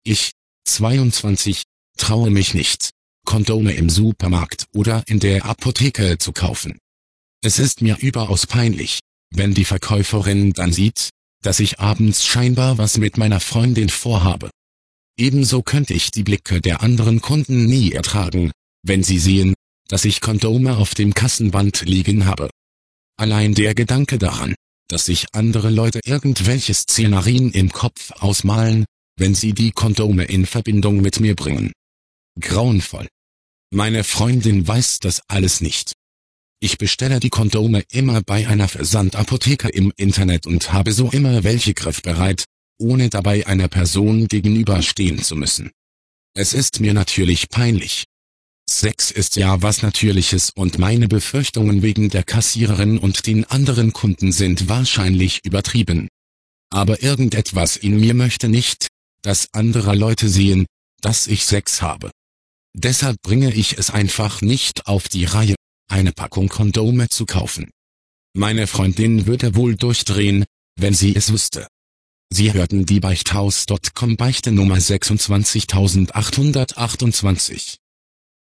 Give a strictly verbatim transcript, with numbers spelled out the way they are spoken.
Ich, zweiundzwanzig, traue mich nicht, Kondome im Supermarkt oder in der Apotheke zu kaufen. Es ist mir überaus peinlich, wenn die Verkäuferin dann sieht, dass ich abends scheinbar was mit meiner Freundin vorhabe. Ebenso könnte ich die Blicke der anderen Kunden nie ertragen, wenn sie sehen, dass ich Kondome auf dem Kassenband liegen habe. Allein der Gedanke daran, dass sich andere Leute irgendwelche Szenarien im Kopf ausmalen, wenn sie die Kondome in Verbindung mit mir bringen. Grauenvoll. Meine Freundin weiß das alles nicht. Ich bestelle die Kondome immer bei einer Versandapotheke im Internet und habe so immer welche griffbereit, ohne dabei einer Person gegenüberstehen zu müssen. Es ist mir natürlich peinlich. Sex ist ja was Natürliches und meine Befürchtungen wegen der Kassiererin und den anderen Kunden sind wahrscheinlich übertrieben. Aber irgendetwas in mir möchte nicht, dass andere Leute sehen, dass ich Sex habe. Deshalb bringe ich es einfach nicht auf die Reihe, eine Packung Kondome zu kaufen. Meine Freundin würde wohl durchdrehen, wenn sie es wüsste. Sie hörten die Beichthaus Punkt com Beichte Nummer sechsundzwanzigtausendachthundertachtundzwanzig.